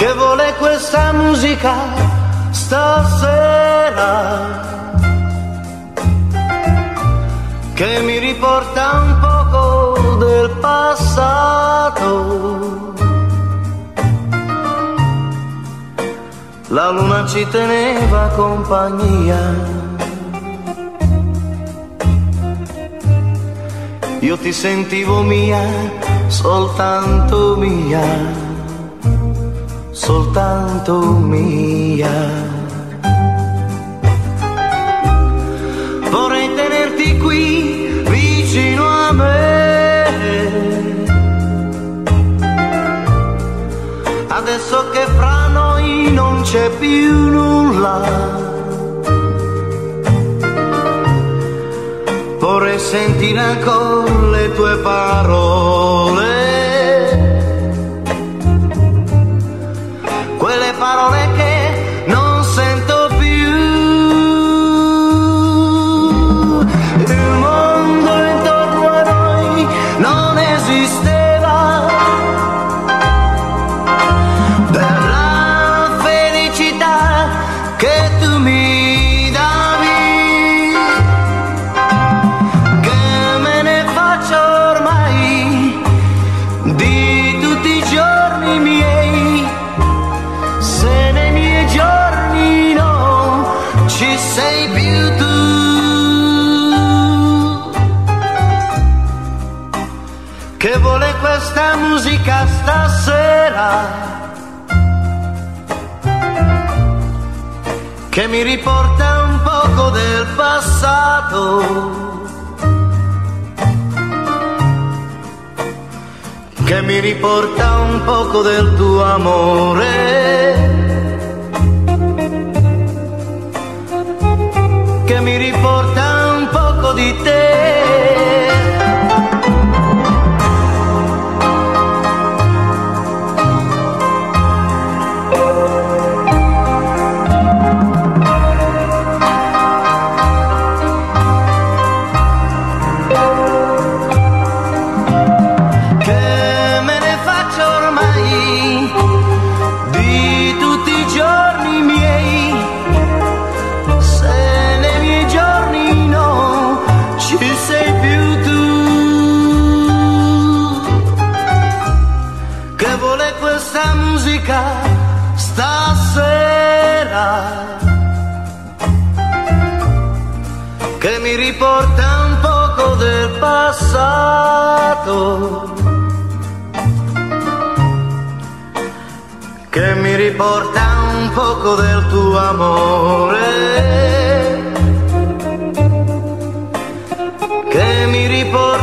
che vuole questa musica stasera, che mi riporta un poco del passato. La luna ci teneva compagnia, io ti sentivo mia, soltanto mia, soltanto mia. Vorrei tenerti qui vicino a me, adesso che fra noi non c'è più nulla. Vorrei sentire ancora le tue parole, quelle parole che non sento più. Il mondo intorno a noi non esisteva, per la felicità che tu mi davi. Che me ne faccio ormai di tutti i giorni miei, se nei miei giorni no ci sei più tu. Che vuole questa musica stasera, che mi riporta un poco del passato, che mi riporta un poco del tuo amore, che mi riporta un poco di te. Questa musica stasera, che mi riporta un poco del passato, che mi riporta un poco del tuo amore, che mi riporta